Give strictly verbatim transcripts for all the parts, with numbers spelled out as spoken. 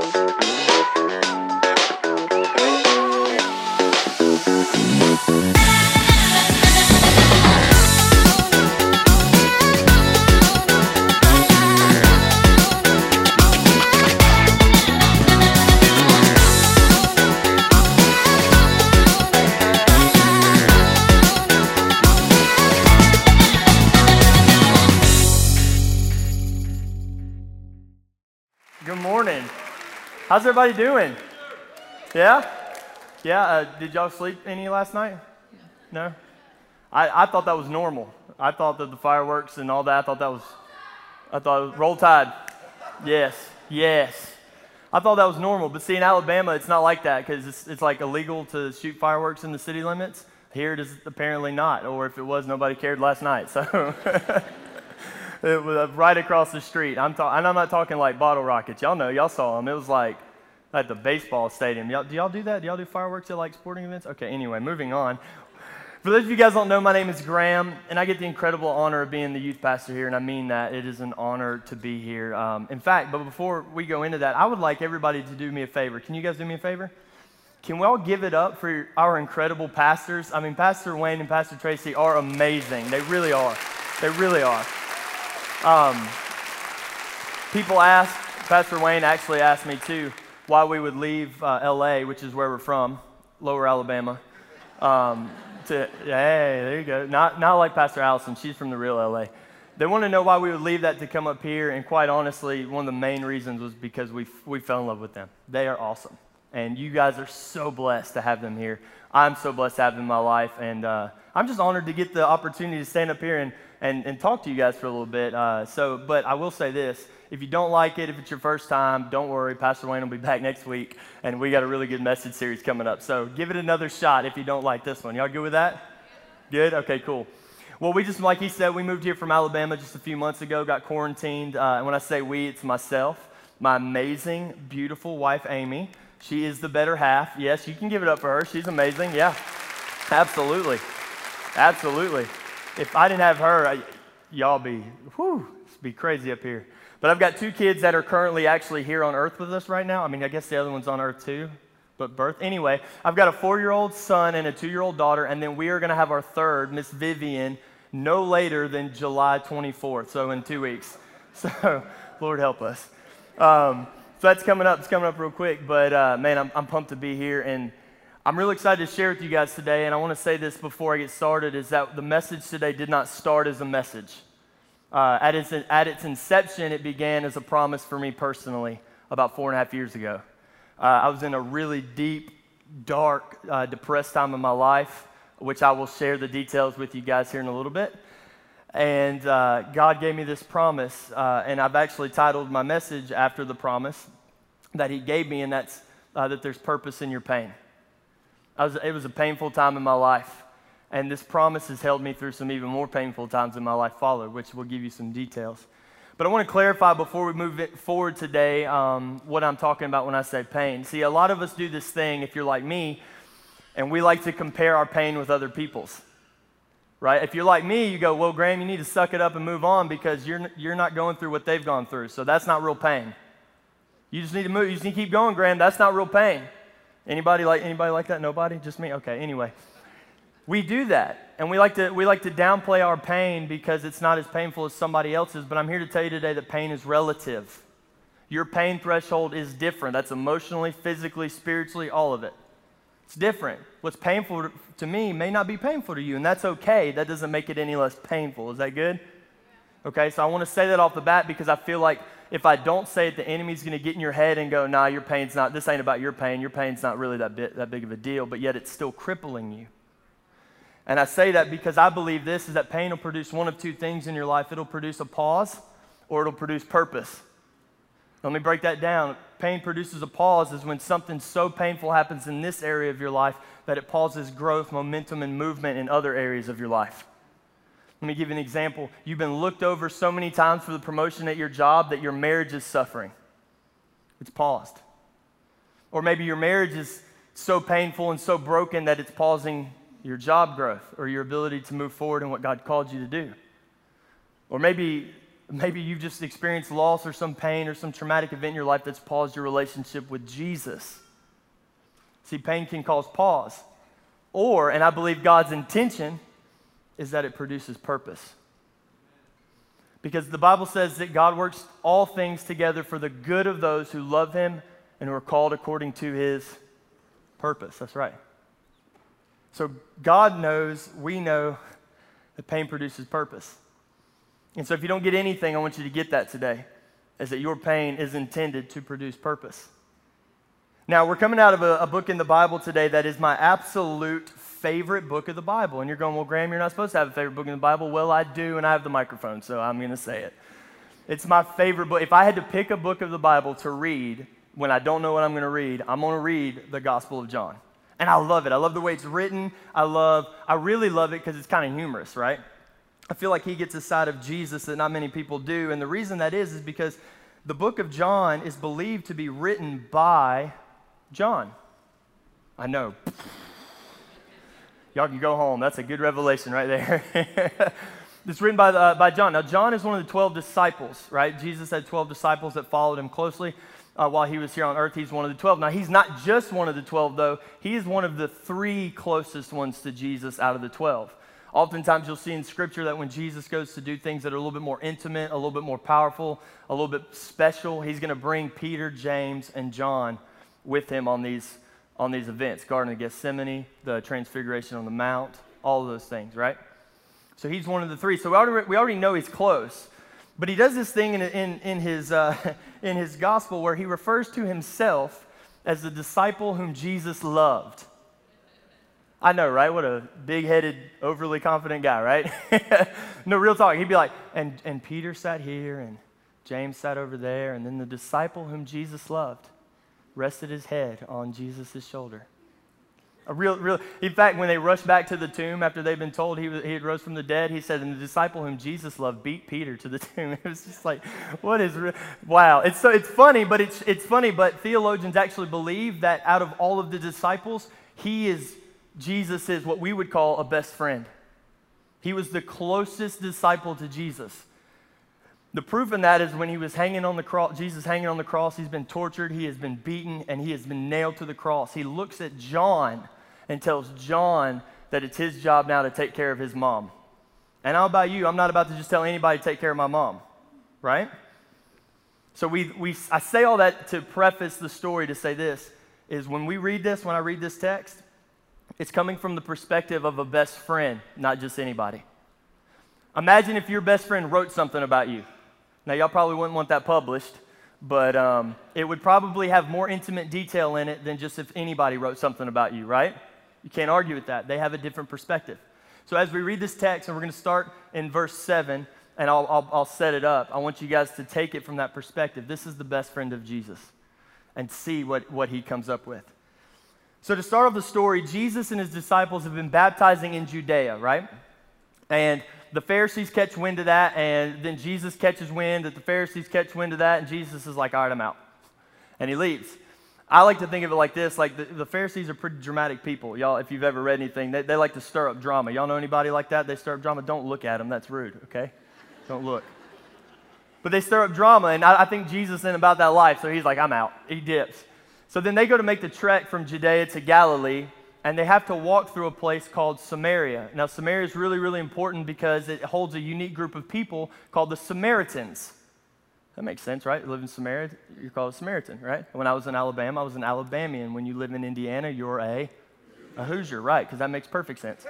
How's everybody doing? Yeah? Yeah? Uh, did y'all sleep any last night? No? I, I thought that was normal. I thought that the fireworks and all that, I thought that was, I thought it was roll tide. Yes. Yes. I thought that was normal. But see, in Alabama, it's not like that because it's, it's like illegal to shoot fireworks in the city limits. Here it is apparently not. Or if it was, nobody cared last night. So it was right across the street. I'm ta- and I'm not talking like bottle rockets. Y'all know, y'all saw them. It was like at the baseball stadium. Y'all, do y'all do that? Do y'all do fireworks at like sporting events? Okay, anyway, moving on. For those of you guys who don't know, my name is Graham, and I get the incredible honor of being the youth pastor here, and I mean that. It is an honor to be here. Um, in fact, but before we go into that, I would like everybody to do me a favor. Can you guys do me a favor? Can we all give it up for our incredible pastors? I mean, Pastor Wayne and Pastor Tracy are amazing. They really are. They really are. Um, people ask, Pastor Wayne actually asked me too, why we would leave uh, L A, which is where we're from, Lower Alabama. Um, to, hey, there you go. Not, not like Pastor Allison. She's from the real L A. They want to know why we would leave that to come up here, and quite honestly, one of the main reasons was because we we fell in love with them. They are awesome, and you guys are so blessed to have them here. I'm so blessed to have them in my life, and uh, I'm just honored to get the opportunity to stand up here and And, and talk to you guys for a little bit. Uh, so, but I will say this, if you don't like it, if it's your first time, don't worry, Pastor Wayne will be back next week, and we got a really good message series coming up. So give it another shot if you don't like this one. Y'all good with that? Good? Okay, cool. Well, we just, like he said, we moved here from Alabama just a few months ago, got quarantined. Uh, and when I say we, it's myself, my amazing, beautiful wife, Amy. She is the better half. Yes, you can give it up for her. She's amazing. Yeah, absolutely. Absolutely. If I didn't have her, I, y'all be, whew, it'd be crazy up here. But I've got two kids that are currently actually here on earth with us right now. I mean, I guess the other one's on earth too, but birth. Anyway, I've got a four-year-old son and a two-year-old daughter, and then we are going to have our third, Miss Vivian, no later than July twenty-fourth, so in two weeks. So, Lord help us. Um, so that's coming up. It's coming up real quick, but uh, man, I'm, I'm pumped to be here, and I'm really excited to share with you guys today, and I want to say this before I get started, is that the message today did not start as a message. Uh, at, its, at its inception, it began as a promise for me personally about four and a half years ago. Uh, I was in a really deep, dark, uh, depressed time in my life, which I will share the details with you guys here in a little bit. And uh, God gave me this promise, uh, and I've actually titled my message after the promise that He gave me, and that's uh, that there's purpose in your pain. I was, it was a painful time in my life, and this promise has held me through some even more painful times in my life followed, which will give you some details. But I want to clarify before we move it forward today um, what I'm talking about when I say pain. See, a lot of us do this thing, if you're like me, and we like to compare our pain with other people's, right? If you're like me, you go, well, Graham, you need to suck it up and move on because you're, you're not going through what they've gone through, so that's not real pain. You just need to move. You just need to keep going, Graham. That's not real pain. Anybody like anybody like that? Nobody? Just me? Okay, anyway. We do that, and we like to we like to downplay our pain because it's not as painful as somebody else's, but I'm here to tell you today that pain is relative. Your pain threshold is different. That's emotionally, physically, spiritually, all of it. It's different. What's painful to me may not be painful to you, and that's okay. That doesn't make it any less painful. Is that good? Okay, so I want to say that off the bat because I feel like if I don't say it, the enemy's going to get in your head and go, nah, your pain's not, this ain't about your pain. Your pain's not really that, bit, that big of a deal, but yet it's still crippling you. And I say that because I believe this, is that pain will produce one of two things in your life. It'll produce a pause or it'll produce purpose. Let me break that down. Pain produces a pause is when something so painful happens in this area of your life that it pauses growth, momentum, and movement in other areas of your life. Let me give you an example. You've been looked over so many times for the promotion at your job that your marriage is suffering. It's paused. Or maybe your marriage is so painful and so broken that it's pausing your job growth or your ability to move forward in what God called you to do. Or maybe Maybe you've just experienced loss or some pain or some traumatic event in your life that's paused your relationship with Jesus. See, pain can cause pause. Or, and I believe God's intention is that it produces purpose. Because the Bible says that God works all things together for the good of those who love him and who are called according to his purpose. That's right. So God knows, we know that pain produces purpose. And so if you don't get anything, I want you to get that today, is that your pain is intended to produce purpose. Now, we're coming out of a, a book in the Bible today that is my absolute favorite book of the Bible. And you're going, well, Graham, you're not supposed to have a favorite book in the Bible. Well, I do, and I have the microphone, so I'm going to say it. It's my favorite book. If I had to pick a book of the Bible to read when I don't know what I'm going to read, I'm going to read the Gospel of John. And I love it. I love the way it's written. I love, I really love it because it's kind of humorous, right? I feel like he gets a side of Jesus that not many people do. And the reason that is, is because the book of John is believed to be written by John. I know. Y'all can go home. That's a good revelation right there. It's written by, the, uh, by John. Now, John is one of the twelve disciples, right? Jesus had twelve disciples that followed him closely uh, while he was here on earth. He's one of the twelve. Now, he's not just one of the twelve, though. He is one of the three closest ones to Jesus out of the twelve. Oftentimes you'll see in Scripture that when Jesus goes to do things that are a little bit more intimate, a little bit more powerful, a little bit special, he's going to bring Peter, James, and John with him on these, on these events. Garden of Gethsemane, the Transfiguration on the Mount, all of those things, right? So he's one of the three. So we already, we already know he's close. But he does this thing in, in, in, his, uh, in his gospel where he refers to himself as the disciple whom Jesus loved. I know, right? What a big-headed, overly confident guy, right? No, real talk. He'd be like, and, and Peter sat here, and James sat over there, and then the disciple whom Jesus loved rested his head on Jesus' shoulder. A real, real. In fact, when they rushed back to the tomb after they'd been told he, was, he had rose from the dead, he said, and the disciple whom Jesus loved beat Peter to the tomb. It was just like, what is, re- wow. It's so it's funny, but it's it's funny, but theologians actually believe that out of all of the disciples, he is Jesus is what we would call a best friend. He was the closest disciple to Jesus. The proof in that is when he was hanging on the cross, Jesus hanging on the cross, he's been tortured, he has been beaten, and he has been nailed to the cross. He looks at John and tells John that it's his job now to take care of his mom. And how about you? I'm not about to just tell anybody to take care of my mom, right? So we, we, I say all that to preface the story to say this, is when we read this, when I read this text, it's coming from the perspective of a best friend, not just anybody. Imagine if your best friend wrote something about you. Now, y'all probably wouldn't want that published, but um, it would probably have more intimate detail in it than just if anybody wrote something about you, right? You can't argue with that. They have a different perspective. So as we read this text, and we're going to start in verse seven, and I'll, I'll, I'll set it up. I want you guys to take it from that perspective. This is the best friend of Jesus, and see what, what he comes up with. So to start off the story, Jesus and his disciples have been baptizing in Judea, right? And the Pharisees catch wind of that, and then Jesus catches wind that the Pharisees catch wind of that, and Jesus is like, all right, I'm out. And he leaves. I like to think of it like this, like the, the Pharisees are pretty dramatic people. Y'all, if you've ever read anything, they, they like to stir up drama. Y'all know anybody like that? They stir up drama. Don't look at them. That's rude, okay? Don't look. But they stir up drama, and I, I think Jesus isn't about that life, so he's like, I'm out. He dips. So then they go to make the trek from Judea to Galilee, and they have to walk through a place called Samaria. Now, Samaria is really, really important because it holds a unique group of people called the Samaritans. That makes sense, right? You live in Samaria, you're called a Samaritan, right? When I was in Alabama, I was an Alabamian. When you live in Indiana, you're a, a Hoosier, right? Because that makes perfect sense.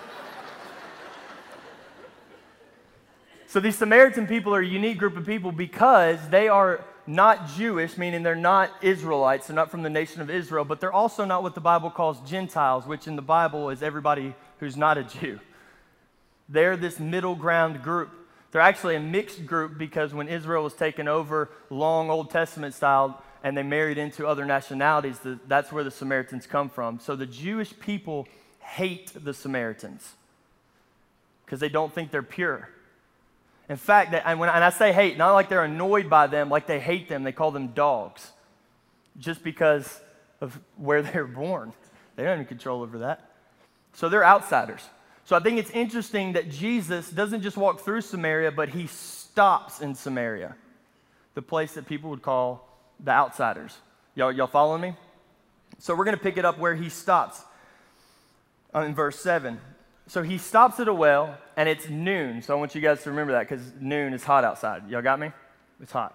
So these Samaritan people are a unique group of people because they are not Jewish, meaning they're not Israelites, they're not from the nation of Israel, but they're also not what the Bible calls Gentiles, which in the Bible is everybody who's not a Jew. They're this middle ground group. They're actually a mixed group because when Israel was taken over, long Old Testament style, and they married into other nationalities, that's where the Samaritans come from. So the Jewish people hate the Samaritans because they don't think they're pure. In fact, they, and when and I say hate, not like they're annoyed by them, like they hate them. They call them dogs just because of where they're born. They don't have any control over that. So they're outsiders. So I think it's interesting that Jesus doesn't just walk through Samaria, but he stops in Samaria, the place that people would call the outsiders. Y'all, y'all following me? So we're going to pick it up where he stops uh, in verse seven. So he stops at a well, and it's noon. So I want you guys to remember that because noon is hot outside. Y'all got me? It's hot.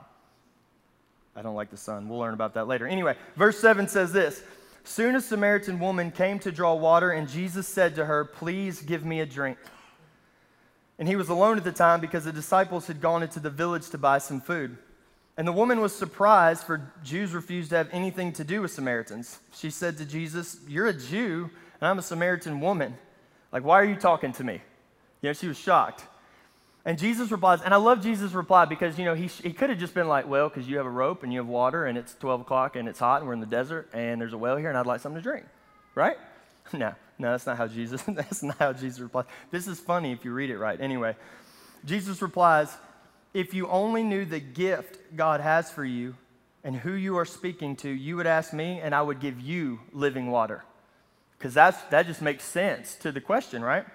I don't like the sun. We'll learn about that later. Anyway, verse seven says this. Soon a Samaritan woman came to draw water, and Jesus said to her, "Please give me a drink." And he was alone at the time because the disciples had gone into the village to buy some food. And the woman was surprised, for Jews refused to have anything to do with Samaritans. She said to Jesus, "You're a Jew, and I'm a Samaritan woman. Like, why are you talking to me?" You know, she was shocked. And Jesus replies, and I love Jesus' reply because, you know, he, he could have just been like, well, because you have a rope and you have water and it's twelve o'clock and it's hot and we're in the desert and there's a well here and I'd like something to drink, right? No, no, that's not how Jesus, that's not how Jesus replies. This is funny if you read it right. Anyway, Jesus replies, "If you only knew the gift God has for you and who you are speaking to, you would ask me and I would give you living water." Because that's that just makes sense to the question, right?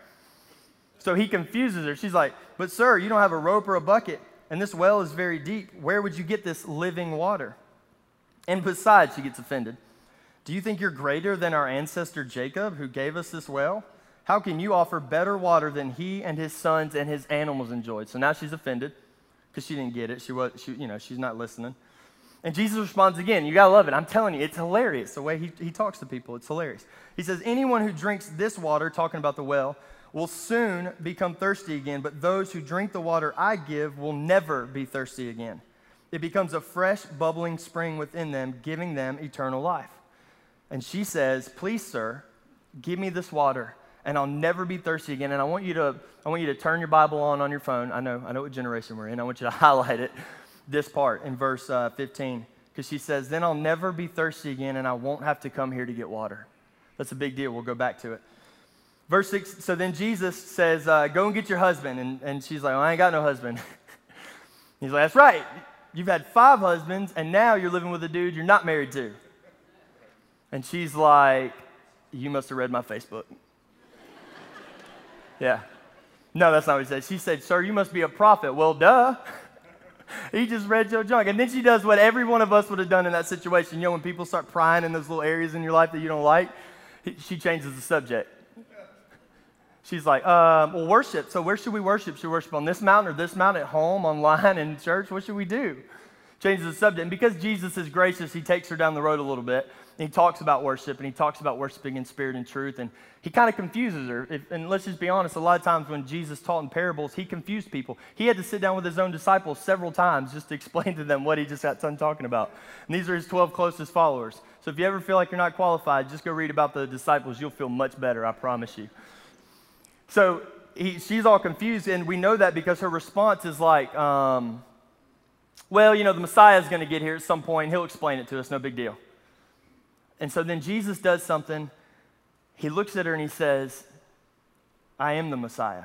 So he confuses her. She's like, "But sir, you don't have a rope or a bucket, and this well is very deep. Where would you get this living water? And besides," she gets offended, "do you think you're greater than our ancestor Jacob, who gave us this well? How can you offer better water than he and his sons and his animals enjoyed?" So now she's offended because she didn't get it. She was, she, you know, she's not listening. And Jesus responds again. You gotta love it. I'm telling you, it's hilarious the way he, he talks to people. It's hilarious. He says, "Anyone who drinks this water," talking about the well, "will soon become thirsty again, but those who drink the water I give will never be thirsty again. It becomes a fresh, bubbling spring within them, giving them eternal life." And she says, "Please, sir, give me this water, and I'll never be thirsty again." And I want you to, I want you to turn your Bible on on your phone. I know, I know what generation we're in. I want you to highlight it, this part in verse uh, fifteen, because she says, "Then I'll never be thirsty again, and I won't have to come here to get water." That's a big deal. We'll go back to it. Verse six, so then Jesus says, uh, "Go and get your husband." And, and she's like, "Well, I ain't got no husband." He's like, "That's right. You've had five husbands, and now you're living with a dude you're not married to." And she's like, "You must have read my Facebook." Yeah. No, that's not what he said. She said, "Sir, you must be a prophet." Well, duh. He just read your junk. And then she does what every one of us would have done in that situation. You know, when people start prying in those little areas in your life that you don't like, she changes the subject. She's like, um, well, worship. So where should we worship? Should we worship on this mountain or this mountain, at home, online, in church? What should we do? Changes the subject. And because Jesus is gracious, he takes her down the road a little bit. And he talks about worship, and he talks about worshiping in spirit and truth. And he kind of confuses her. If, and let's just be honest, a lot of times when Jesus taught in parables, he confused people. He had to sit down with his own disciples several times just to explain to them what he just got done talking about. And these are his twelve closest followers. So if you ever feel like you're not qualified, just go read about the disciples. You'll feel much better, I promise you. So he, she's all confused, and we know that because her response is like, um, well, you know, the Messiah is going to get here at some point. He'll explain it to us, no big deal. And so then Jesus does something. He looks at her and he says, "I am the Messiah.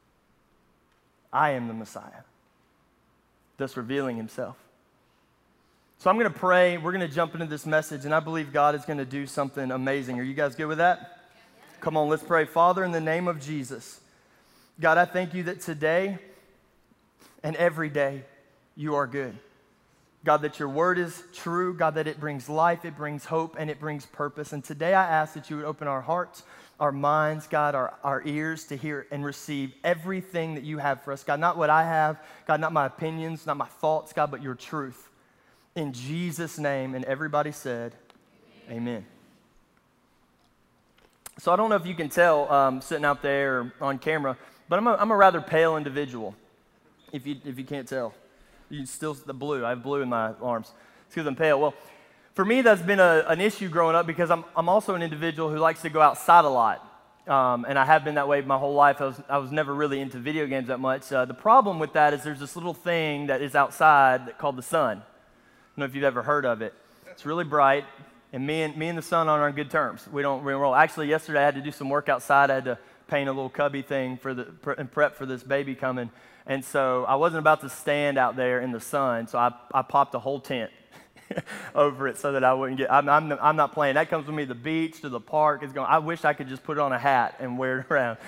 I am the Messiah," thus revealing himself. So I'm going to pray. We're going to jump into this message, and I believe God is going to do something amazing. Are you guys good with that? Come on, let's pray. Father, in the name of Jesus, God, I thank you that today and every day you are good. God, that your word is true. God, that it brings life, it brings hope, and it brings purpose. And today I ask that you would open our hearts, our minds, God, our, our ears to hear and receive everything that you have for us. God, not what I have, God, not my opinions, not my thoughts, God, but your truth. In Jesus' name, and everybody said, amen. Amen. So I don't know if you can tell um, sitting out there on camera, but I'm a, I'm a rather pale individual, if you, if you can't tell. You still, the blue, I have blue in my arms. It's because I'm pale. Well, for me, that's been a, an issue growing up because I'm, I'm also an individual who likes to go outside a lot. Um, and I have been that way my whole life. I was, I was never really into video games that much. Uh, the problem with that is there's this little thing that is outside that called the sun. I don't know if you've ever heard of it. It's really bright. And me and me and the sun aren't on good terms. We don't we don't roll. Actually, yesterday I had to do some work outside. I had to paint a little cubby thing for the and prep for this baby coming. And so I wasn't about to stand out there in the sun. So I I popped a whole tent over it so that I wouldn't get. I'm I'm, I'm not playing. That comes with me to the beach, to the park. It's going. I wish I could just put on a hat and wear it around.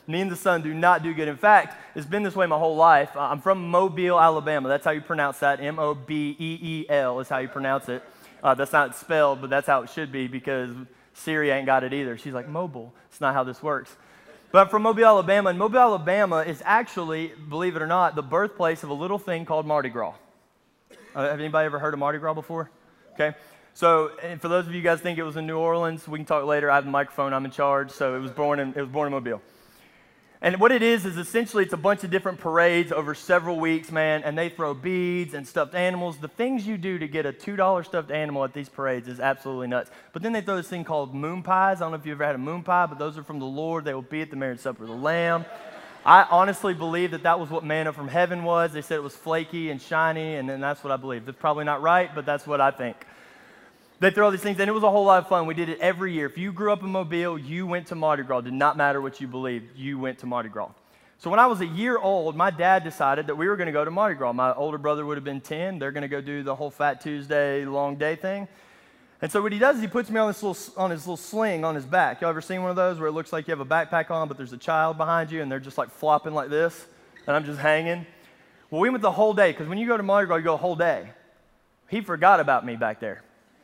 Me and the sun do not do good. In fact, it's been this way my whole life. Uh, I'm from Mobile, Alabama. That's how you pronounce that. M O B E E L is how you pronounce it. Uh, that's not spelled, but that's how it should be because Siri ain't got it either. She's like, mobile. It's not how this works. But I'm from Mobile, Alabama, and Mobile, Alabama is actually, believe it or not, the birthplace of a little thing called Mardi Gras. Uh, have anybody ever heard of Mardi Gras before? Okay. So, and for those of you guys think it was in New Orleans, we can talk later. I have the microphone. I'm in charge. So it was born in it was born in Mobile. And what it is is essentially it's a bunch of different parades over several weeks, man. And they throw beads and stuffed animals. The things you do to get a two dollar stuffed animal at these parades is absolutely nuts. But then they throw this thing called moon pies. I don't know if you've ever had a moon pie, but those are from the Lord. They will be at the marriage supper of the Lamb. I honestly believe that that was what manna from heaven was. They said it was flaky and shiny, and then that's what I believe. That's probably not right, but that's what I think. They throw all these things, and it was a whole lot of fun. We did it every year. If you grew up in Mobile, you went to Mardi Gras. It did not matter what you believed. You went to Mardi Gras. So when I was a year old, my dad decided that we were going to go to Mardi Gras. My older brother would have been ten. They're going to go do the whole Fat Tuesday long day thing. And so what he does is he puts me on this little on his little sling on his back. Y'all ever seen one of those where it looks like you have a backpack on, but there's a child behind you, and they're just like flopping like this, and I'm just hanging? Well, we went the whole day, because when you go to Mardi Gras, you go a whole day. He forgot about me back there.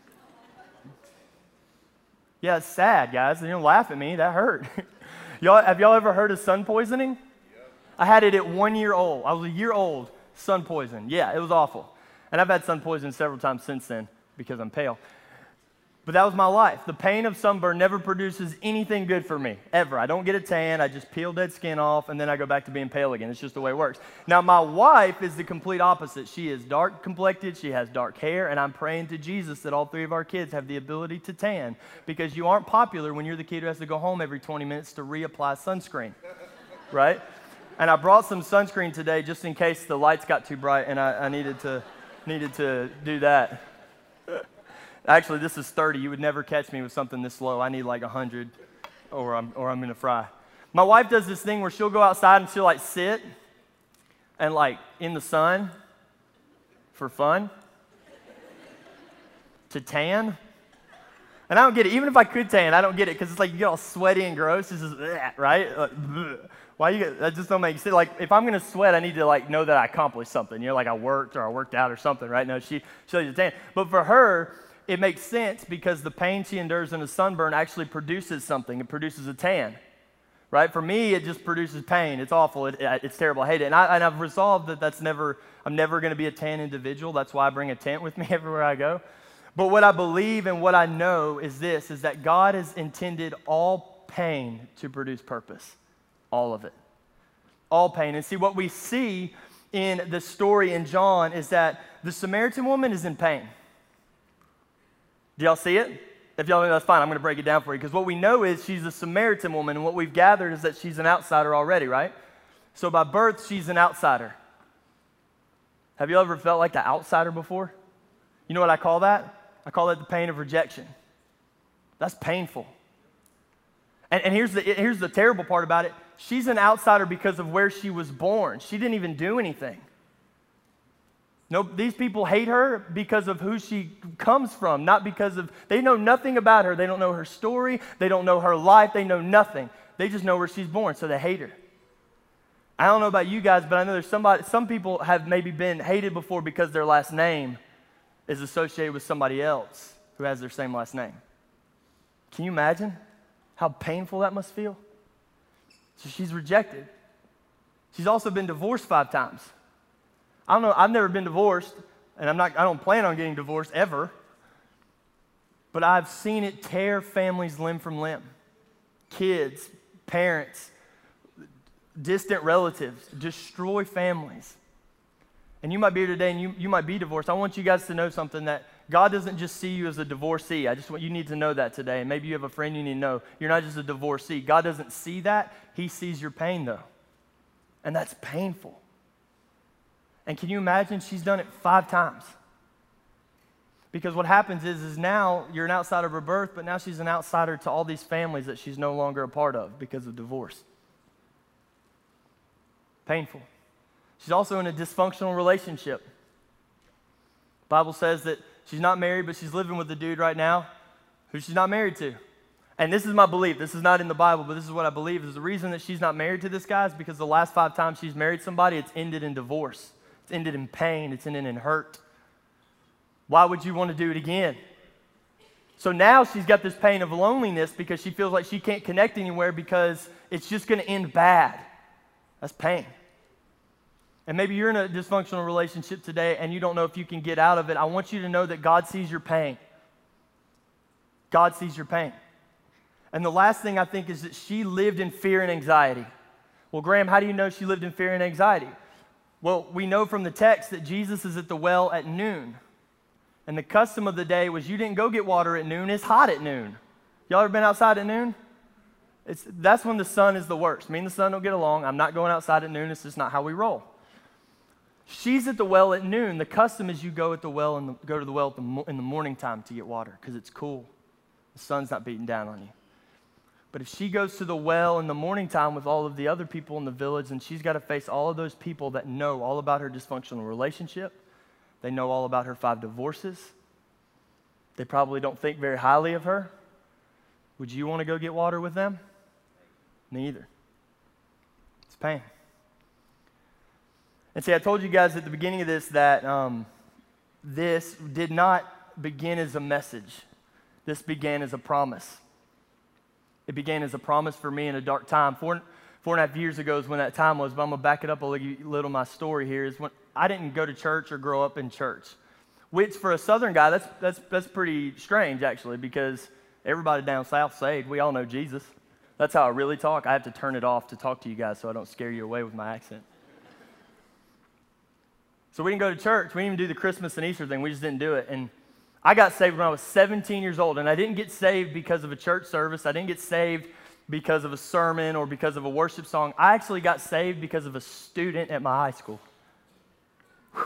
Yeah, it's sad, guys. You don't laugh at me. That hurt. y'all, have y'all ever heard of sun poisoning? Yep. I had it at one year old. I was a year old, sun poison. Yeah, it was awful. And I've had sun poison several times since then because I'm pale. But that was my life. The pain of sunburn never produces anything good for me, ever. I don't get a tan. I just peel dead skin off, and then I go back to being pale again. It's just the way it works. Now, my wife is the complete opposite. She is dark complected. She has dark hair, and I'm praying to Jesus that all three of our kids have the ability to tan, because you aren't popular when you're the kid who has to go home every twenty minutes to reapply sunscreen, right? And I brought some sunscreen today just in case the lights got too bright, and I, I needed to needed to do that. Actually, this is thirty. You would never catch me with something this low. I need like one hundred or I'm, or I'm going to fry. My wife does this thing where she'll go outside and she'll like sit and like in the sun for fun to tan. And I don't get it. Even if I could tan, I don't get it because it's like you get all sweaty and gross. It's just, bleh, right? Like, bleh. Why you get, that just don't make sense. Like, if I'm going to sweat, I need to, like, know that I accomplished something. You know, like I worked or I worked out or something, right? No, she, she does tan. But for her, it makes sense because the pain she endures in a sunburn actually produces something. It produces a tan, right? For me, it just produces pain. It's awful. It, it's terrible. I hate it. And, I, and I've resolved that that's never, I'm never going to be a tan individual. That's why I bring a tent with me everywhere I go. But what I believe and what I know is this, is that God has intended all pain to produce purpose. All of it. All pain. And see, what we see in the story in John is that the Samaritan woman is in pain. Do y'all see it? If y'all know, that's fine. I'm going to break it down for you. Because what we know is she's a Samaritan woman, and what we've gathered is that she's an outsider already, right? So by birth, she's an outsider. Have you ever felt like the outsider before? You know what I call that? I call that the pain of rejection. That's painful. And, and here's the, here's the terrible part about it. She's an outsider because of where she was born. She didn't even do anything. No, these people hate her because of who she comes from, not because of, they know nothing about her. They don't know her story. They don't know her life. They know nothing. They just know where she's born, so they hate her. I don't know about you guys, but I know there's somebody, some people have maybe been hated before because their last name is associated with somebody else who has their same last name. Can you imagine how painful that must feel? So she's rejected. She's also been divorced five times. I don't know, I've never been divorced, and I'm not, I don't plan on getting divorced ever, but I've seen it tear families limb from limb. Kids, parents, distant relatives, destroy families. And you might be here today and you, you might be divorced. I want you guys to know something, that God doesn't just see you as a divorcee. I just want you need to know that today. And maybe you have a friend you need to know. You're not just a divorcee. God doesn't see that. He sees your pain, though. And that's painful. And can you imagine? She's done it five times. Because what happens is, is now you're an outsider of her birth, but now she's an outsider to all these families that she's no longer a part of because of divorce. Painful. She's also in a dysfunctional relationship. The Bible says that she's not married, but she's living with a dude right now who she's not married to. And this is my belief. This is not in the Bible, but this is what I believe is the reason that she's not married to this guy is because the last five times she's married somebody, it's ended in divorce. It's ended in pain. It's ended in hurt. Why would you want to do it again? So now she's got this pain of loneliness because she feels like she can't connect anywhere because it's just going to end bad. That's pain. And maybe you're in a dysfunctional relationship today and you don't know if you can get out of it. I want you to know that God sees your pain. God sees your pain. And the last thing I think is that she lived in fear and anxiety. Well, Graham, how do you know she lived in fear and anxiety? Well, we know from the text that Jesus is at the well at noon. And the custom of the day was you didn't go get water at noon, it's hot at noon. Y'all ever been outside at noon? It's, that's when the sun is the worst. Me and the sun don't get along. I'm not going outside at noon. It's just not how we roll. She's at the well at noon. The custom is you go at the well and go to the well at the mo- in the morning time to get water because it's cool. The sun's not beating down on you. But if she goes to the well in the morning time with all of the other people in the village and she's got to face all of those people that know all about her dysfunctional relationship, they know all about her five divorces, they probably don't think very highly of her, would you want to go get water with them? Neither. It's pain. And see, I told you guys at the beginning of this that um, this did not begin as a message. This began as a promise. It began as a promise for me in a dark time. Four, four and a half years ago is when that time was, but I'm going to back it up a little. My story here is when I didn't go to church or grow up in church, which for a Southern guy, that's, that's, that's pretty strange, actually, because everybody down south saved. We all know Jesus. That's how I really talk. I have to turn it off to talk to you guys so I don't scare you away with my accent. So we didn't go to church. We didn't even do the Christmas and Easter thing. We just didn't do it. And I got saved when I was seventeen years old, and I didn't get saved because of a church service. I didn't get saved because of a sermon or because of a worship song. I actually got saved because of a student at my high school. Whew.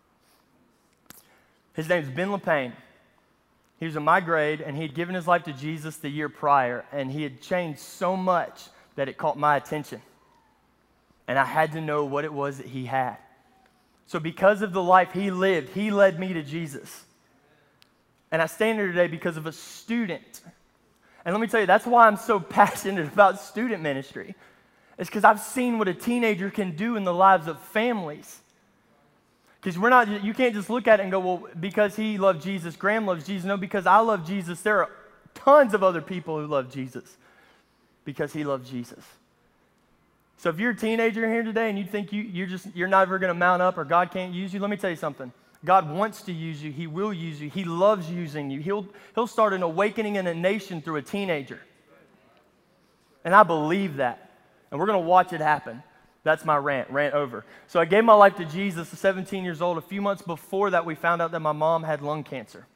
His name's Ben LePayne. He was in my grade, and he had given his life to Jesus the year prior, and he had changed so much that it caught my attention. And I had to know what it was that he had. So because of the life he lived, he led me to Jesus. And I stand here today because of a student. And let me tell you, that's why I'm so passionate about student ministry. It's because I've seen what a teenager can do in the lives of families. Because we're not, you can't just look at it and go, well, because he loved Jesus, Graham loves Jesus. No, because I love Jesus, there are tons of other people who love Jesus because he loved Jesus. So if you're a teenager here today and you think you, you're just you're never going to mount up or God can't use you, let me tell you something. God wants to use you. He will use you. He loves using you. He'll, he'll start an awakening in a nation through a teenager. And I believe that. And we're going to watch it happen. That's my rant, rant over. So I gave my life to Jesus at seventeen years old. A few months before that, we found out that my mom had lung cancer.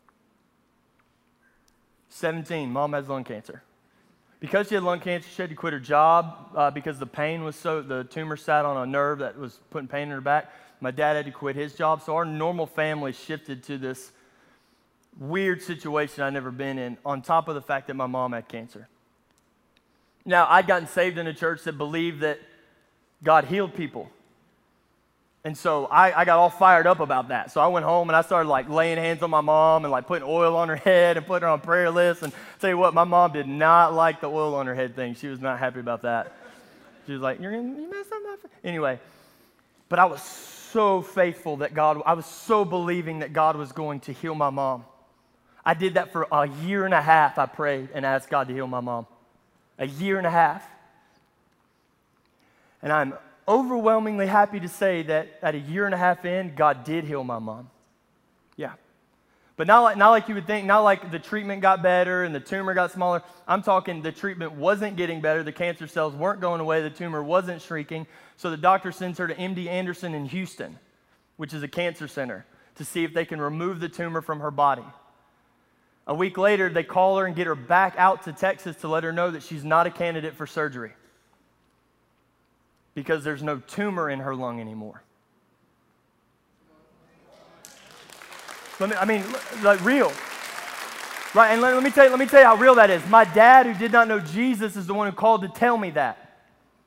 seventeen, mom has lung cancer. Because she had lung cancer, she had to quit her job uh, because the pain was so, the tumor sat on a nerve that was putting pain in her back. My dad had to quit his job, so our normal family shifted to this weird situation I'd never been in, on top of the fact that my mom had cancer. Now, I'd gotten saved in a church that believed that God healed people. And so I, I got all fired up about that. So I went home and I started like laying hands on my mom and like putting oil on her head and putting her on prayer lists. And I'll tell you what, my mom did not like the oil on her head thing. She was not happy about that. She was like, you're gonna you mess up my friend. Anyway, but I was so faithful that God, I was so believing that God was going to heal my mom. I did that for a year and a half. I prayed and asked God to heal my mom. A year and a half. And I'm overwhelmingly happy to say that at a year and a half in, God did heal my mom. Yeah. But not like, not like you would think, not like the treatment got better and the tumor got smaller. I'm talking the treatment wasn't getting better. The cancer cells weren't going away. The tumor wasn't shrinking. So the doctor sends her to M D Anderson in Houston, which is a cancer center, to see if they can remove the tumor from her body. A week later, they call her and get her back out to Texas to let her know that she's not a candidate for surgery because there's no tumor in her lung anymore. Let me, I mean, like real. Right, and let, let me tell you, let me tell you how real that is. My dad, who did not know Jesus, is the one who called to tell me that.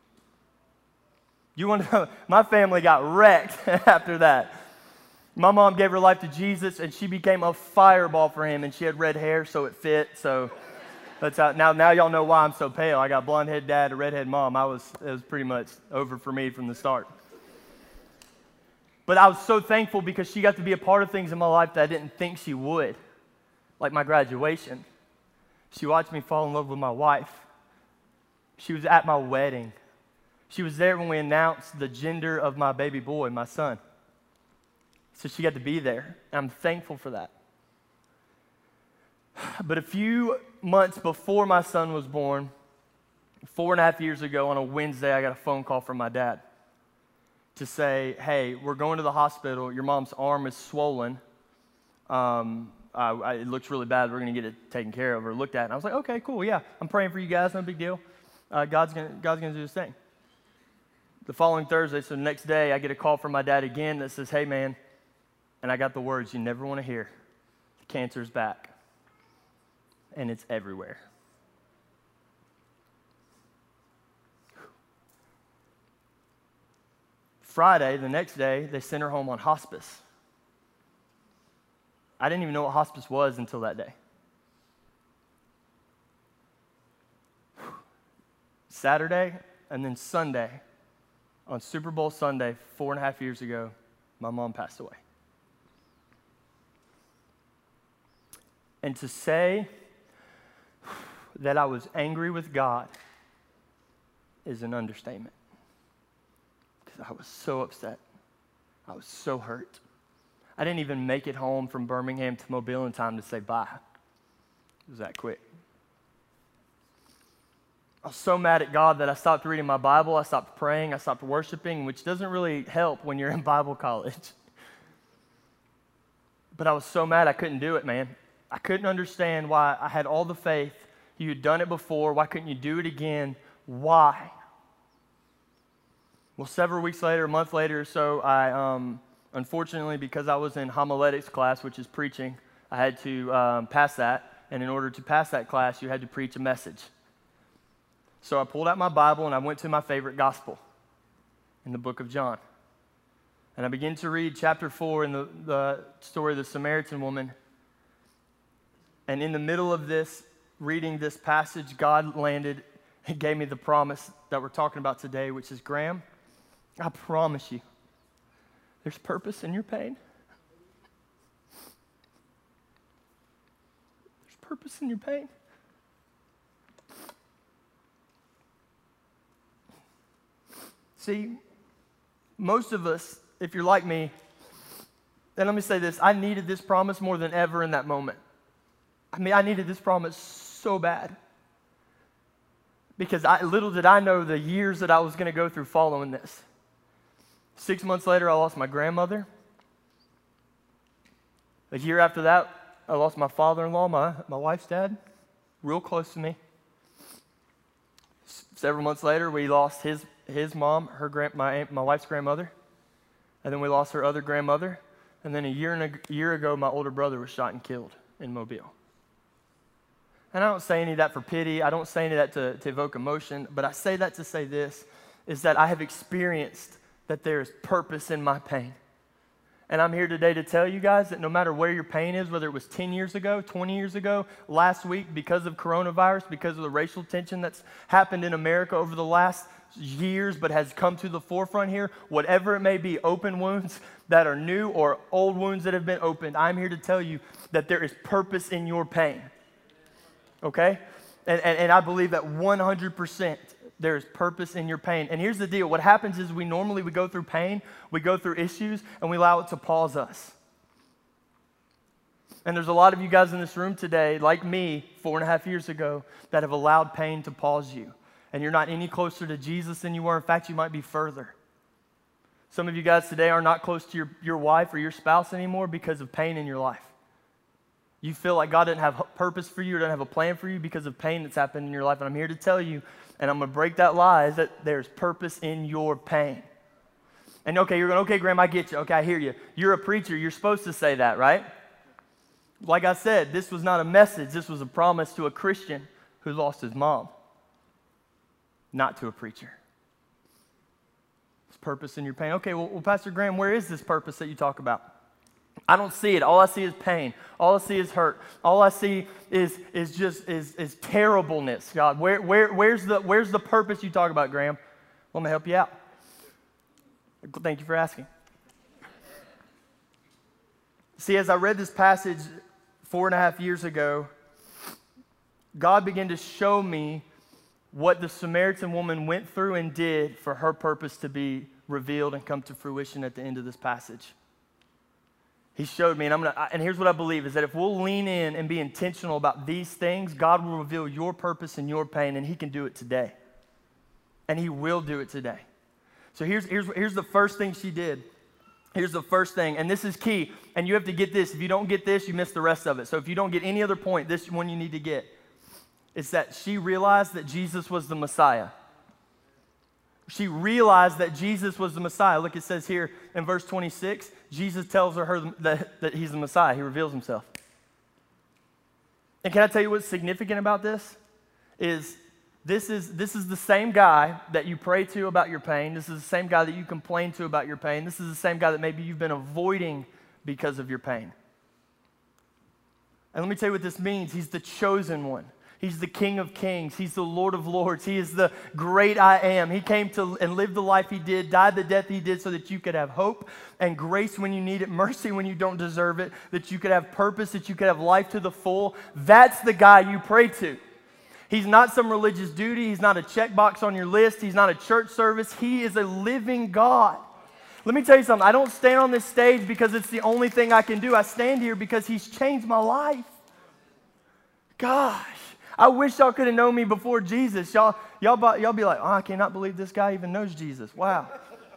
You want to know, my family got wrecked after that. My mom gave her life to Jesus, and she became a fireball for him, and she had red hair, so it fit. So That's how, now, now y'all know why I'm so pale. I got blonde-head dad, a redhead mom. I was, it was pretty much over for me from the start. But I was so thankful because she got to be a part of things in my life that I didn't think she would, like my graduation. She watched me fall in love with my wife. She was at my wedding. She was there when we announced the gender of my baby boy, my son. So she got to be there, and I'm thankful for that. But a few months before my son was born, four and a half years ago on a Wednesday, I got a phone call from my dad to say, hey, we're going to the hospital. Your mom's arm is swollen. Um, I, I, it looks really bad. We're going to get it taken care of or looked at. And I was like, okay, cool, yeah. I'm praying for you guys. No big deal. Uh, God's going God's gonna do his thing. The following Thursday, so the next day, I get a call from my dad again that says, hey, man, and I got the words you never want to hear. The cancer's back. And it's everywhere. Friday, the next day, they sent her home on hospice. I didn't even know what hospice was until that day. Saturday and then Sunday, on Super Bowl Sunday, four and a half years ago, my mom passed away. And to say that I was angry with God is an understatement. Because I was so upset. I was so hurt. I didn't even make it home from Birmingham to Mobile in time to say bye. It was that quick. I was so mad at God that I stopped reading my Bible, I stopped praying, I stopped worshiping, which doesn't really help when you're in Bible college. But I was so mad I couldn't do it, man. I couldn't understand why I had all the faith. You had done it before. Why couldn't you do it again? Why? Well, several weeks later, a month later or so, I, um, unfortunately, because I was in homiletics class, which is preaching, I had to um, pass that. And in order to pass that class, you had to preach a message. So I pulled out my Bible and I went to my favorite gospel in the book of John. And I began to read chapter four in the, the story of the Samaritan woman. And in the middle of this, reading this passage, God landed and gave me the promise that we're talking about today, which is, Graham, I promise you, there's purpose in your pain. There's purpose in your pain. See, most of us, if you're like me, and let me say this, I needed this promise more than ever in that moment. I mean, I needed this promise so bad. Because I, little did I know the years that I was going to go through following this. Six months later, I lost my grandmother. A year after that, I lost my father-in-law, my, my wife's dad, real close to me. S- several months later, we lost his, his mom, her grand, my, my wife's grandmother. And then we lost her other grandmother. And then a year, and a year ago, my older brother was shot and killed in Mobile. And I don't say any of that for pity. I don't say any of that to, to evoke emotion. But I say that to say this, is that I have experienced that there is purpose in my pain. And I'm here today to tell you guys that no matter where your pain is, whether it was ten years ago, twenty years ago, last week, because of coronavirus, because of the racial tension that's happened in America over the last years but has come to the forefront here, whatever it may be, open wounds that are new or old wounds that have been opened, I'm here to tell you that there is purpose in your pain. Okay? And, and, and I believe that one hundred percent there is purpose in your pain. And here's the deal. What happens is we normally, we go through pain, we go through issues, and we allow it to pause us. And there's a lot of you guys in this room today, like me, four and a half years ago, that have allowed pain to pause you. And you're not any closer to Jesus than you were. In fact, you might be further. Some of you guys today are not close to your, your wife or your spouse anymore because of pain in your life. You feel like God didn't have purpose for you or doesn't have a plan for you because of pain that's happened in your life. And I'm here to tell you, and I'm going to break that lie, is that there's purpose in your pain. And okay, you're going, okay, Graham, I get you. Okay, I hear you. You're a preacher. You're supposed to say that, right? Like I said, this was not a message. This was a promise to a Christian who lost his mom, not to a preacher. There's purpose in your pain. Okay, well, well, Pastor Graham, where is this purpose that you talk about? I don't see it. All I see is pain. All I see is hurt. All I see is, is just is, is terribleness, God. Where, where, where's, the, where's the purpose you talk about, Graham? Let me help you out. Thank you for asking. See, as I read this passage four and a half years ago, God began to show me what the Samaritan woman went through and did for her purpose to be revealed and come to fruition at the end of this passage. He showed me, and I'm gonna, and here's what I believe, is that if we'll lean in and be intentional about these things, God will reveal your purpose and your pain, and he can do it today. And he will do it today. So here's, here's, here's the first thing she did. Here's the first thing, and this is key, and you have to get this. If you don't get this, you miss the rest of it. So if you don't get any other point, this one you need to get. It's that she realized that Jesus was the Messiah. She realized that Jesus was the Messiah. Look, it says here in verse twenty-six, Jesus tells her that, that he's the Messiah. He reveals himself. And can I tell you what's significant about this? Is this is this is the same guy that you pray to about your pain. This is the same guy that you complain to about your pain. This is the same guy that maybe you've been avoiding because of your pain. And let me tell you what this means. He's the chosen one. He's the King of Kings. He's the Lord of Lords. He is the great I am. He came to and lived the life he did, died the death he did so that you could have hope and grace when you need it, mercy when you don't deserve it, that you could have purpose, that you could have life to the full. That's the guy you pray to. He's not some religious duty. He's not a checkbox on your list. He's not a church service. He is a living God. Let me tell you something. I don't stand on this stage because it's the only thing I can do. I stand here because he's changed my life. Gosh. I wish y'all could have known me before Jesus. Y'all, y'all, y'all be like, oh, I cannot believe this guy even knows Jesus. Wow.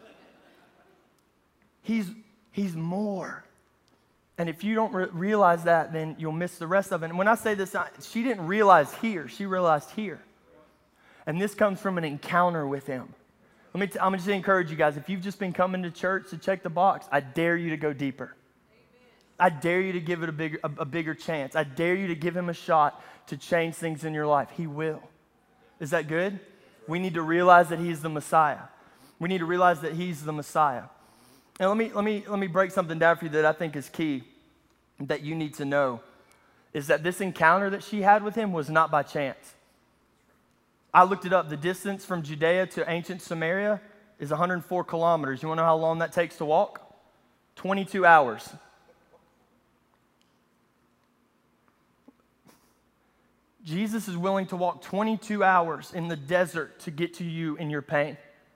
He's, he's more. And if you don't re- realize that, then you'll miss the rest of it. And when I say this, I, she didn't realize here. She realized here. And this comes from an encounter with him. Let me t- I'm just going to encourage you guys. If you've just been coming to church to check the box, I dare you to go deeper. I dare you to give it a bigger, a, a bigger chance. I dare you to give him a shot to change things in your life. He will. Is that good? We need to realize that he's the Messiah. We need to realize that he's the Messiah. And let me, let me, let me break something down for you that I think is key, that you need to know, is that this encounter that she had with him was not by chance. I looked it up. The distance from Judea to ancient Samaria is one hundred four kilometers. You want to know how long that takes to walk? twenty-two hours. Jesus is willing to walk twenty-two hours in the desert to get to you in your pain.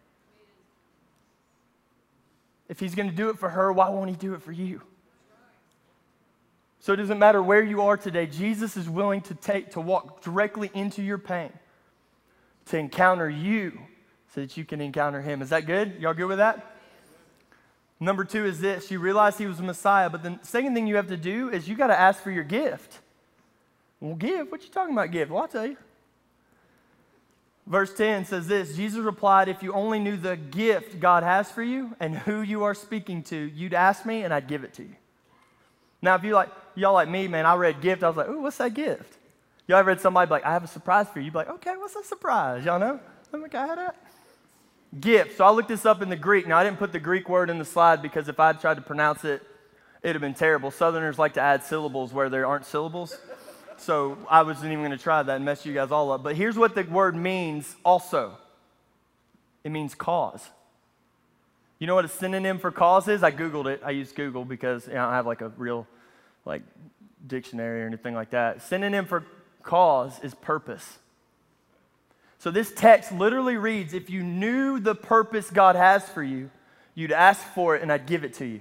If he's going to do it for her, why won't he do it for you? So it doesn't matter where you are today. Jesus is willing to take to walk directly into your pain, to encounter you so that you can encounter him. Is that good? Y'all good with that? Number two is this. She realized he was the Messiah, but the second thing you have to do is you got to ask for your gift. Well, give? What you talking about give? Well, I'll tell you. Verse ten says this, Jesus replied, if you only knew the gift God has for you and who you are speaking to, you'd ask me and I'd give it to you. Now, if you like, y'all like me, man, I read gift, I was like, ooh, what's that gift? Y'all ever read somebody be like, I have a surprise for you? You'd be like, okay, what's that surprise? Y'all know? Let me go that. Gift. So I looked this up in the Greek. Now, I didn't put the Greek word in the slide because if I had tried to pronounce it, it'd have been terrible. Southerners like to add syllables where there aren't syllables. So I wasn't even going to try that and mess you guys all up. But here's what the word means also. It means cause. You know what a synonym for cause is? I Googled it. I used Google because you know, I don't have like a real like dictionary or anything like that. Synonym for cause is purpose. So this text literally reads, if you knew the purpose God has for you, you'd ask for it and I'd give it to you.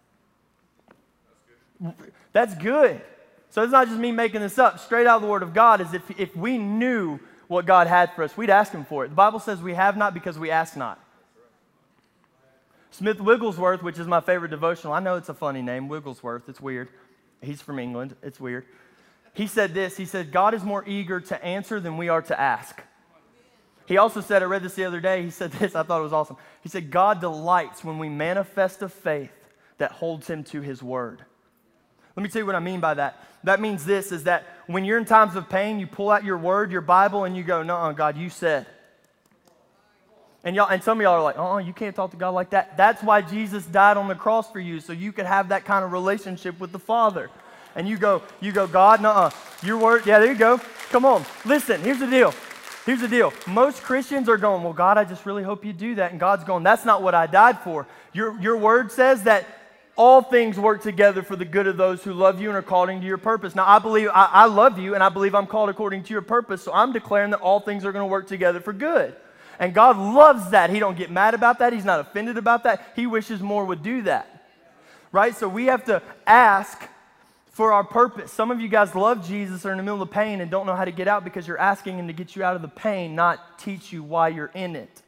That's good. That's good. So it's not just me making this up. Straight out of the Word of God is if, if we knew what God had for us, we'd ask him for it. The Bible says we have not because we ask not. Smith Wigglesworth, which is my favorite devotional, I know it's a funny name, Wigglesworth, it's weird. He's from England, it's weird. He said this, he said, God is more eager to answer than we are to ask. He also said, I read this the other day, he said this, I thought it was awesome. He said, God delights when we manifest a faith that holds him to his word. Let me tell you what I mean by that. That means this, is that when you're in times of pain, you pull out your word, your Bible, and you go, no, God, you said. And y'all, and some of y'all are like, oh, you can't talk to God like that. That's why Jesus died on the cross for you, so you could have that kind of relationship with the Father. And you go, you go, God, nuh-uh, your word, yeah, there you go. Come on. Listen, here's the deal. Here's the deal. Most Christians are going, well, God, I just really hope you do that. And God's going, that's not what I died for. Your, your word says that all things work together for the good of those who love you and are according to your purpose. Now, I believe, I, I love you, and I believe I'm called according to your purpose, so I'm declaring that all things are going to work together for good. And God loves that. He don't get mad about that. He's not offended about that. He wishes more would do that, right? So we have to ask for our purpose. Some of you guys love Jesus, are in the middle of pain and don't know how to get out because you're asking him to get you out of the pain, not teach you why you're in it.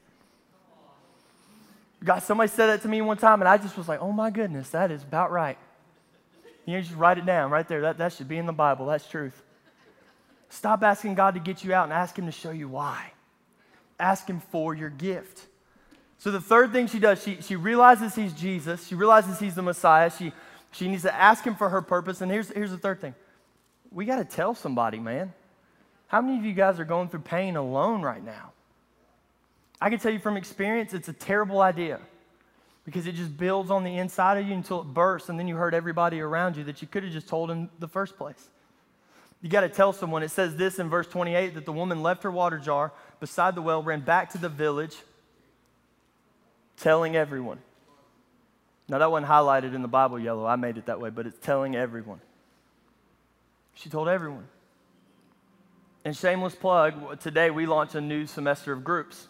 God, somebody said that to me one time, and I just was like, oh my goodness, that is about right. You know, just write it down right there. That, that should be in the Bible. That's truth. Stop asking God to get you out and ask him to show you why. Ask him for your gift. So the third thing she does, she, she realizes he's Jesus. She realizes he's the Messiah. She, she needs to ask him for her purpose. And here's, here's the third thing. We got to tell somebody, man. How many of you guys are going through pain alone right now? I can tell you from experience, it's a terrible idea because it just builds on the inside of you until it bursts, and then you hurt everybody around you that you could have just told in the first place. You got to tell someone. It says this in verse twenty-eight, that the woman left her water jar beside the well, ran back to the village, telling everyone. Now, that wasn't highlighted in the Bible yellow. I made it that way, but it's telling everyone. She told everyone. And shameless plug, today we launch a new semester of groups.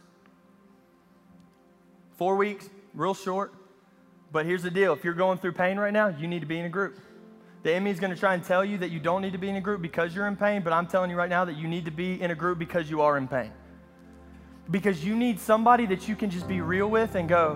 Four weeks, real short, but here's the deal. If you're going through pain right now, you need to be in a group. The enemy is going to try and tell you that you don't need to be in a group because you're in pain, but I'm telling you right now that you need to be in a group because you are in pain. Because you need somebody that you can just be real with and go,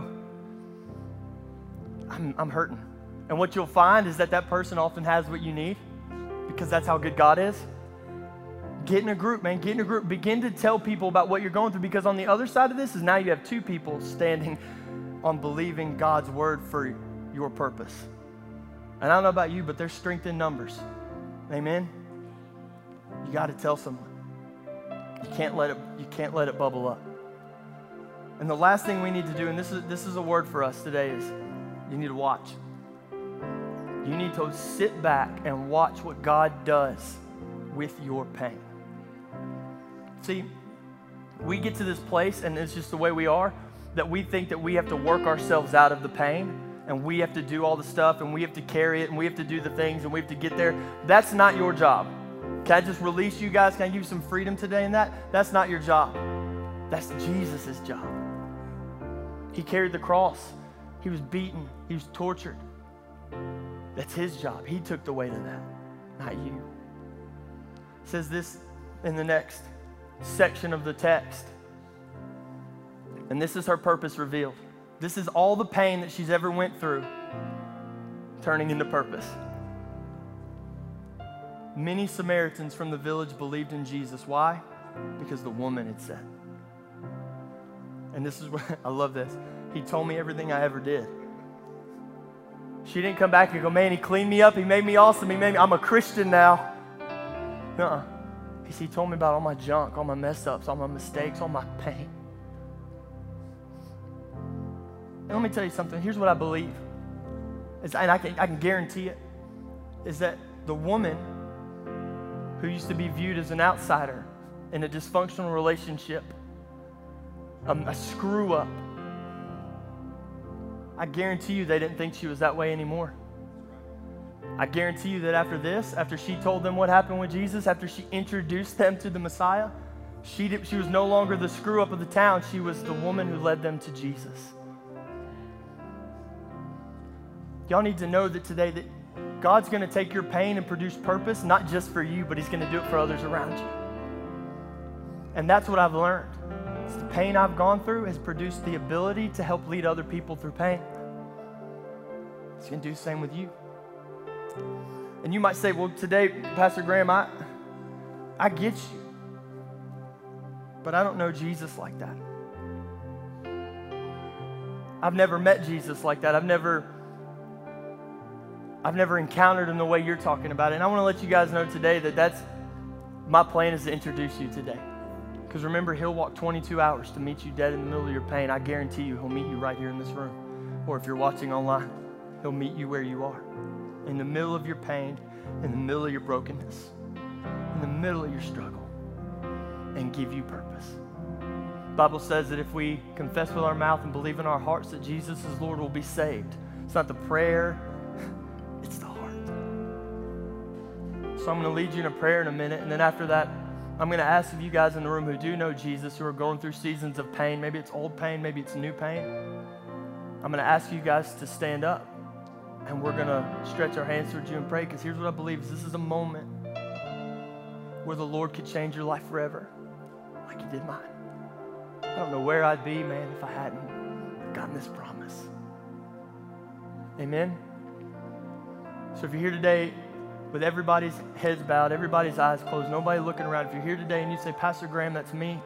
I'm, I'm hurting. And what you'll find is that that person often has what you need because that's how good God is. Get in a group, man. Get in a group. Begin to tell people about what you're going through, because on the other side of this is now you have two people standing on believing God's word for your purpose. And I don't know about you, but there's strength in numbers. Amen? You got to tell someone. You can't let it, you can't let it bubble up. And the last thing we need to do, and this is, this is a word for us today, is you need to watch. You need to sit back and watch what God does with your pain. See, we get to this place, and it's just the way we are, that we think that we have to work ourselves out of the pain, and we have to do all the stuff, and we have to carry it, and we have to do the things, and we have to get there. That's not your job. Can I just release you guys? Can I give you some freedom today in that? That's not your job. That's Jesus' job. He carried the cross. He was beaten. He was tortured. That's his job. He took the weight of that, not you. It says this in the next section of the text. And this is her purpose revealed. This is all the pain that she's ever went through turning into purpose. Many Samaritans from the village believed in Jesus. Why? Because the woman had said. And this is what, I love this. He told me everything I ever did. She didn't come back and go, man, he cleaned me up. He made me awesome. He made me, I'm a Christian now. Uh-uh. He told me about all my junk, all my mess ups, all my mistakes, all my pain. And let me tell you something. Here's what I believe. It's, and I can, I can guarantee it, is that the woman who used to be viewed as an outsider in a dysfunctional relationship, a, a screw up, I guarantee you they didn't think she was that way anymore. I guarantee you that after this, after she told them what happened with Jesus, after she introduced them to the Messiah, she, did, she was no longer the screw up of the town. She was the woman who led them to Jesus. Y'all need to know that today that God's going to take your pain and produce purpose, not just for you, but he's going to do it for others around you. And that's what I've learned. It's the pain I've gone through has produced the ability to help lead other people through pain. He's going to do the same with you. And you might say, well, today, Pastor Graham, I, I get you. But I don't know Jesus like that. I've never met Jesus like that. I've never, I've never encountered him the way you're talking about it. And I want to let you guys know today that that's, my plan is to introduce you today. Because remember, he'll walk twenty-two hours to meet you dead in the middle of your pain. I guarantee you he'll meet you right here in this room. Or if you're watching online, he'll meet you where you are. In the middle of your pain, in the middle of your brokenness, in the middle of your struggle, and give you purpose. The Bible says that if we confess with our mouth and believe in our hearts that Jesus is Lord, we'll be saved. It's not the prayer, it's the heart. So I'm going to lead you in a prayer in a minute, and then after that, I'm going to ask of you guys in the room who do know Jesus, who are going through seasons of pain, maybe it's old pain, maybe it's new pain. I'm going to ask you guys to stand up, and we're going to stretch our hands towards you and pray, because here's what I believe is this is a moment where the Lord could change your life forever, like he did mine. I don't know where I'd be, man, if I hadn't gotten this promise. Amen? So if you're here today with everybody's heads bowed, everybody's eyes closed, nobody looking around, if you're here today and you say, Pastor Graham, that's me.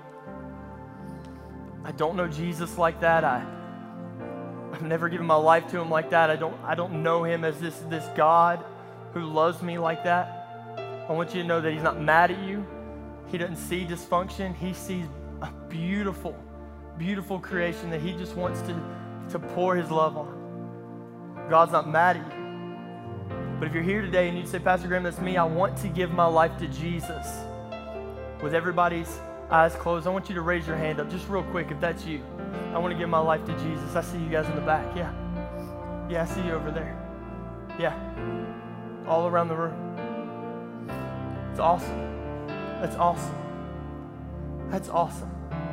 I don't know Jesus like that. I, I've never given my life to him like that. I don't, I don't know him as this, this God who loves me like that. I want you to know that he's not mad at you. He doesn't see dysfunction. He sees a beautiful, beautiful creation that he just wants to, to pour his love on. God's not mad at you. But if you're here today and you say, Pastor Graham, that's me, I want to give my life to Jesus. With everybody's eyes closed, I want you to raise your hand up just real quick if that's you. I want to give my life to Jesus. I see you guys in the back. Yeah. Yeah, I see you over there. Yeah. All around the room. It's awesome. That's awesome. That's awesome.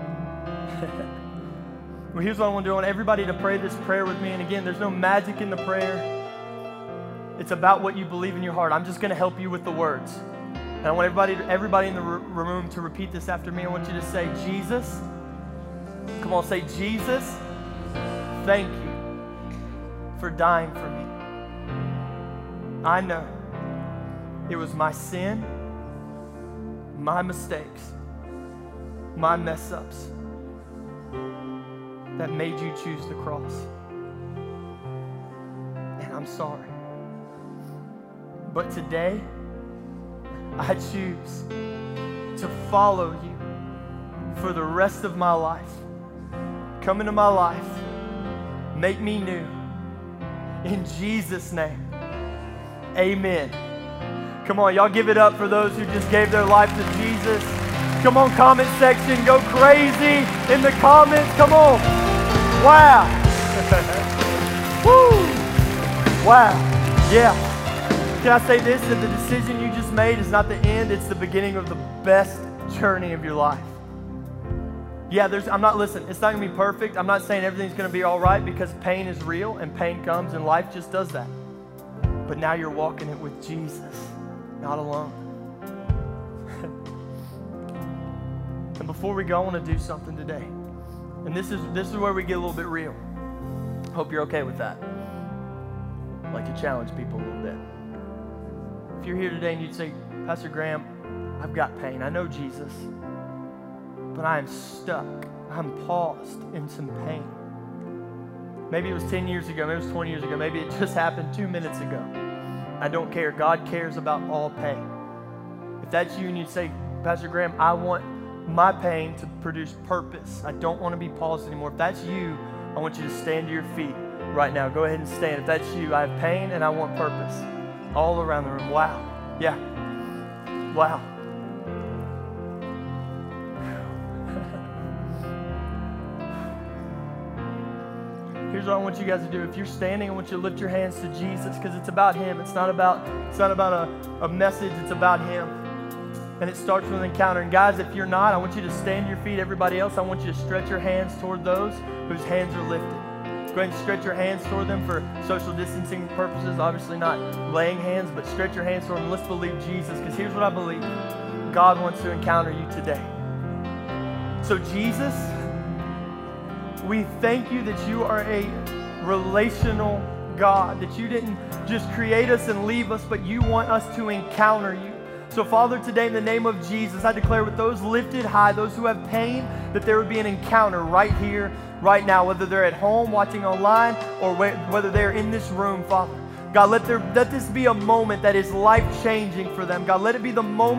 Well, here's what I want to do. I want everybody to pray this prayer with me. And again, there's no magic in the prayer. It's about what you believe in your heart. I'm just going to help you with the words. And I want everybody, everybody in the room to repeat this after me. I want you to say, Jesus. Come on, say, Jesus, thank you for dying for me. I know it was my sin, my mistakes, my mess-ups that made you choose the cross. And I'm sorry. But today, I choose to follow you for the rest of my life. Come into my life. Make me new. In Jesus' name, amen. Come on, y'all give it up for those who just gave their life to Jesus. Come on, comment section, go crazy in the comments. Come on. Wow. Woo. Wow. Yeah. Can I say this, that the decision you just made is not the end, it's the beginning of the best journey of your life. Yeah, there's, I'm not, listen, it's not going to be perfect. I'm not saying everything's going to be all right, because pain is real and pain comes and life just does that. But now you're walking it with Jesus, not alone. And before we go, I want to do something today. And this is, this is where we get a little bit real. Hope you're okay with that. I'd like to challenge people a little bit. If you're here today and you'd say, Pastor Graham, I've got pain. I know Jesus, but I am stuck. I'm paused in some pain. Maybe it was ten years ago. Maybe it was twenty years ago. Maybe it just happened two minutes ago. I don't care. God cares about all pain. If that's you and you'd say, Pastor Graham, I want my pain to produce purpose. I don't want to be paused anymore. If that's you, I want you to stand to your feet right now. Go ahead and stand. If that's you, I have pain and I want purpose. All around the room. Wow. Yeah. Wow. Here's what I want you guys to do. If you're standing, I want you to lift your hands to Jesus, because it's about him. It's not about, it's not about a, a message. It's about him. And it starts with an encounter. And guys, if you're not, I want you to stand to your feet. Everybody else, I want you to stretch your hands toward those whose hands are lifted. Go ahead and stretch your hands toward them for social distancing purposes. Obviously not laying hands, but stretch your hands toward them. Let's believe Jesus, because here's what I believe. God wants to encounter you today. So Jesus, we thank you that you are a relational God, that you didn't just create us and leave us, but you want us to encounter you. So Father, today in the name of Jesus, I declare with those lifted high, those who have pain, that there would be an encounter right here, right now, whether they're at home watching online or whether they're in this room, Father. God, let, there, let this be a moment that is life-changing for them. God, let it be the moment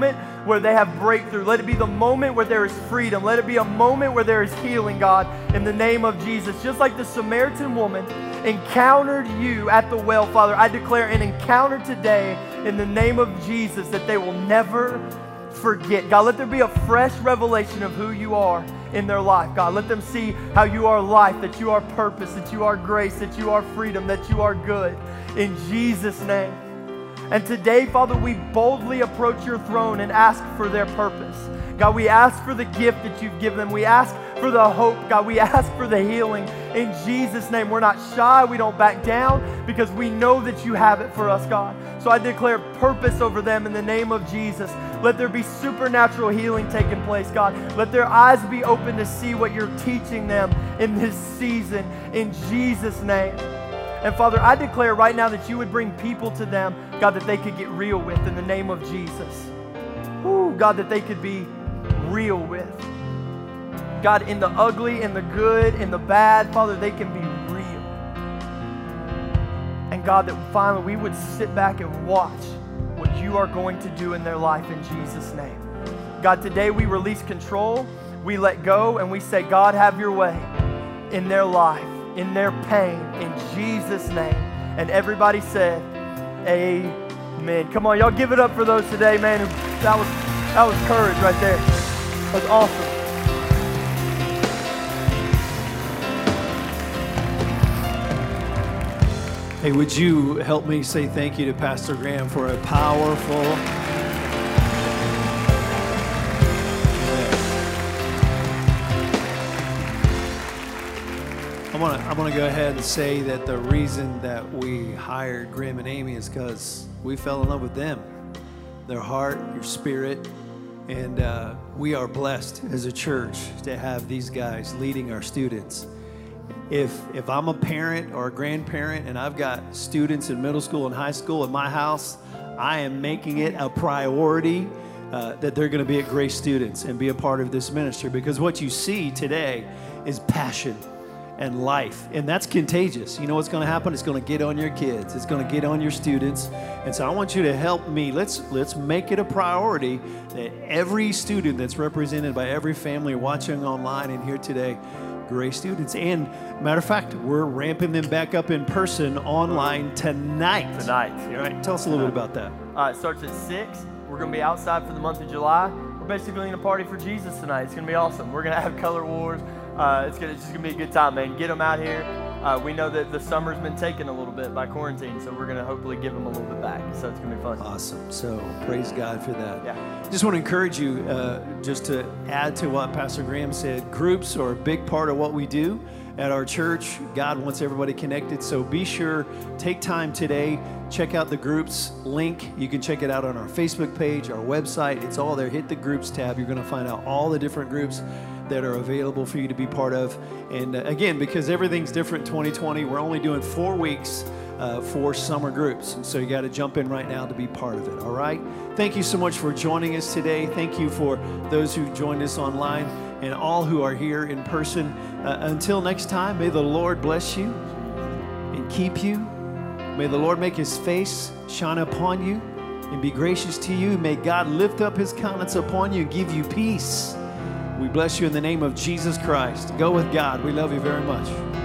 where they have breakthrough. Let it be the moment where there is freedom. Let it be a moment where there is healing, God, in the name of Jesus. Just like the Samaritan woman encountered you at the well, Father, I declare an encounter today in the name of Jesus that they will never forget. God, let there be a fresh revelation of who you are in their life. God, let them see how you are life, that you are purpose, that you are grace, that you are freedom, that you are good. In Jesus' name. And today, Father, we boldly approach your throne and ask for their purpose. God, we ask for the gift that you've given them. We ask for the hope. God, we ask for the healing. In Jesus' name, we're not shy. We don't back down because we know that you have it for us, God. So I declare purpose over them in the name of Jesus. Let there be supernatural healing taking place, God. Let their eyes be open to see what you're teaching them in this season. In Jesus' name. And Father, I declare right now that you would bring people to them, God, that they could get real with in the name of Jesus. Ooh, God, that they could be real with. God, in the ugly, in the good, in the bad, Father, they can be real. And God, that finally we would sit back and watch what you are going to do in their life in Jesus' name. God, today we release control, we let go, and we say, God, have your way in their life, in their pain, in Jesus' name. And everybody said, amen. Come on, y'all give it up for those today, man. That was, that was courage right there. That was awesome. Hey, would you help me say thank you to Pastor Graham for a powerful... I want to I want to go ahead and say that the reason that we hired Graham and Amy is because we fell in love with them, their heart, your spirit, and uh, we are blessed as a church to have these guys leading our students. If if I'm a parent or a grandparent and I've got students in middle school and high school in my house, I am making it a priority uh, that they're going to be at Grace Students and be a part of this ministry, because what you see today is passion and life, and that's contagious. You know what's going to happen? It's going to get on your kids. It's going to get on your students. And so I want you to help me. Let's let's make it a priority that every student that's represented by every family watching online and here today, Grace Students. And matter of fact, we're ramping them back up in person online tonight. Tonight. All right, tell us a little bit about that. Uh, it starts at six. We're going to be outside for the month of July. We're basically going to party for Jesus tonight. It's going to be awesome. We're going to have color wars. Uh, it's, gonna, it's just going to be a good time, man. Get them out here. Uh, we know that the summer's been taken a little bit by quarantine, so we're going to hopefully give them a little bit back. So it's going to be fun. Awesome. So praise God for that. Yeah. Just want to encourage you, uh, just to add to what Pastor Graham said, groups are a big part of what we do at our church. God wants everybody connected, so be sure, take time today, check out the groups link. You can check it out on our Facebook page, our website. It's all there. Hit the groups tab. You're going to find out all the different groups that are available for you to be part of. And uh, again, because everything's different twenty twenty, we're only doing four weeks uh, for summer groups. And so you got to jump in right now to be part of it, all right? Thank you so much for joining us today. Thank you for those who joined us online and all who are here in person. Uh, until next time, may the Lord bless you and keep you. May the Lord make his face shine upon you and be gracious to you. May God lift up his countenance upon you and give you peace. We bless you in the name of Jesus Christ. Go with God. We love you very much.